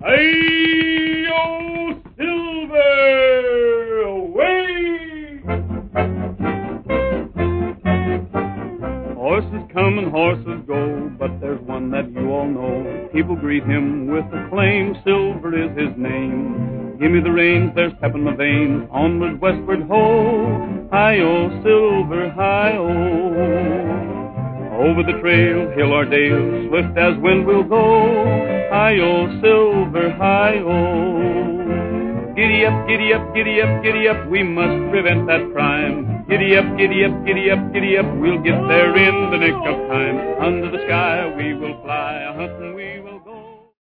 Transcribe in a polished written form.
Hi-yo, Silver! Away! Horses come and horses go, but there's one that you all know. People greet him with acclaim. Silver is his name. Give me the reins, there's pep in my veins. Onward, westward, ho! Hi-yo, Silver, hi-yo! Over the trail, hill or dale, swift as wind we'll go. Hi-yo, Silver, hi-yo! Giddy up, giddy up, giddy up, giddy up, we must prevent that crime. Giddy up, giddy up, giddy up, giddy up, we'll get there in the nick of time. Under the sky we will fly, a-hunting we will